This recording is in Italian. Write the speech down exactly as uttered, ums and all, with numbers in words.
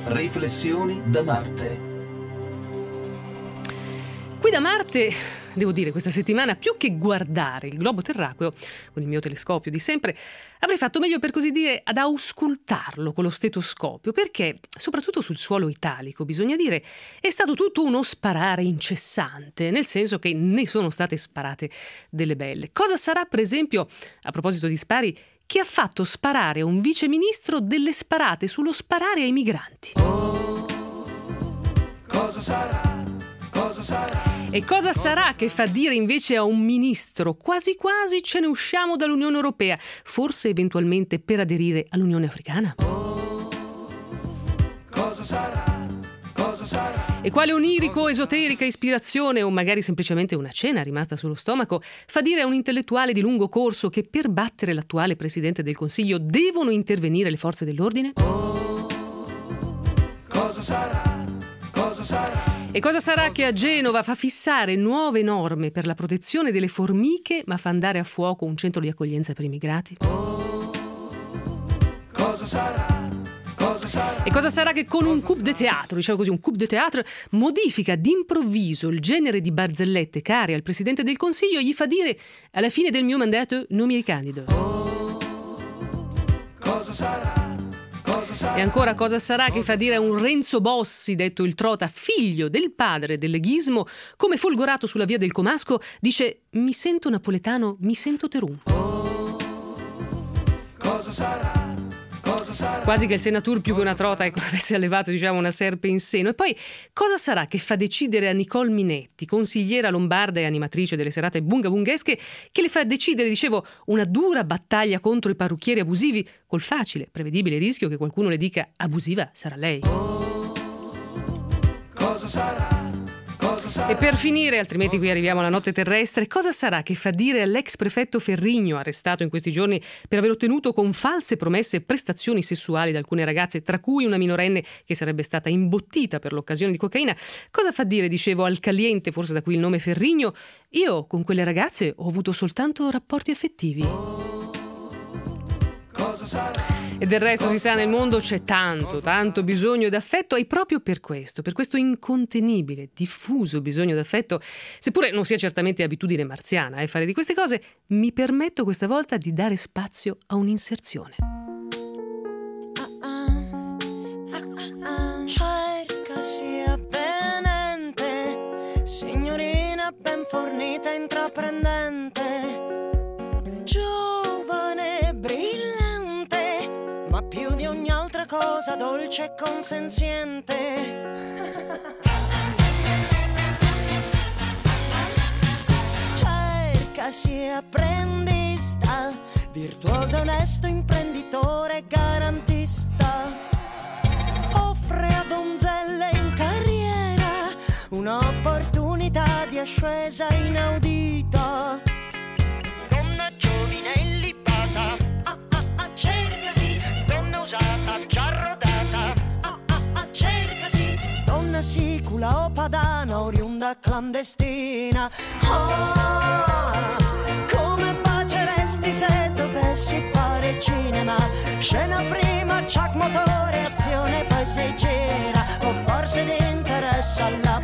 Riflessioni da Marte. Qui da Marte, devo dire, questa settimana, più che guardare il globo terracqueo con il mio telescopio di sempre, avrei fatto meglio, per così dire, ad auscultarlo con lo stetoscopio, perché, soprattutto sul suolo italico, bisogna dire, è stato tutto uno sparare incessante, nel senso che ne sono state sparate delle belle. Cosa sarà, per esempio, a proposito di spari, che ha fatto sparare a un viceministro delle sparate sullo sparare ai migranti? Oh, cosa sarà? Cosa sarà? E cosa sarà che fa dire invece a un ministro quasi quasi ce ne usciamo dall'Unione Europea, forse eventualmente per aderire all'Unione Africana? Oh, cosa sarà? Cosa sarà? E quale onirico, esoterica ispirazione, o magari semplicemente una cena rimasta sullo stomaco, fa dire a un intellettuale di lungo corso che per battere l'attuale Presidente del Consiglio devono intervenire le forze dell'ordine? Oh, cosa sarà? Cosa sarà? E cosa sarà che a Genova fa fissare nuove norme per la protezione delle formiche, ma fa andare a fuoco un centro di accoglienza per immigrati? Oh, cosa sarà? Cosa sarà? E cosa sarà che con un coup de théâtre, diciamo così, un coup de théâtre, modifica d'improvviso il genere di barzellette care al Presidente del Consiglio e gli fa dire: alla fine del mio mandato non mi ricandido? Oh, cosa sarà? E ancora cosa sarà che fa dire a un Renzo Bossi, detto il Trota, figlio del padre del leghismo, come folgorato sulla via del Comasco, dice: mi sento napoletano, mi sento Terun. Oh, cosa sarà? Cosa sarà? Quasi che il senatur più che una trota, ecco, avesse allevato, diciamo, una serpe in seno. E poi cosa sarà che fa decidere a Nicole Minetti, consigliera lombarda e animatrice delle serate bungabunghesche, che le fa decidere, dicevo, una dura battaglia contro i parrucchieri abusivi, col facile, prevedibile rischio che qualcuno le dica: abusiva sarà lei. Oh, cosa sarà? E per finire, altrimenti qui arriviamo alla notte terrestre, cosa sarà che fa dire all'ex prefetto Ferrigno, arrestato in questi giorni per aver ottenuto con false promesse prestazioni sessuali da alcune ragazze, tra cui una minorenne che sarebbe stata imbottita per l'occasione di cocaina, cosa fa dire, dicevo, al caliente, forse da qui il nome Ferrigno: io con quelle ragazze ho avuto soltanto rapporti affettivi? Cosa sarà? E del resto, si sa, nel mondo c'è tanto, tanto bisogno d'affetto, e proprio per questo, per questo incontenibile, diffuso bisogno d'affetto, seppure non sia certamente abitudine marziana eh, fare di queste cose, mi permetto questa volta di dare spazio a un'inserzione. Cerca sia avvenente, signorina ben fornita e intraprendente, giovane, brillante, ma più di ogni altra cosa dolce e consenziente. Cercasi apprendista, virtuoso, onesto, imprenditore, garantista. Offre a donzelle in carriera un'opportunità di ascesa inaudita. Donna giovine e libata, ah ah ah, cercasi. Donna usata, già rodata, ah ah ah, cercasi. Donna sicula o padana, oriunda clandestina. Ah, come baceresti se dovessi fare cinema? Scena prima, ciak, motore, azione, poi si gira, o forse di interesse alla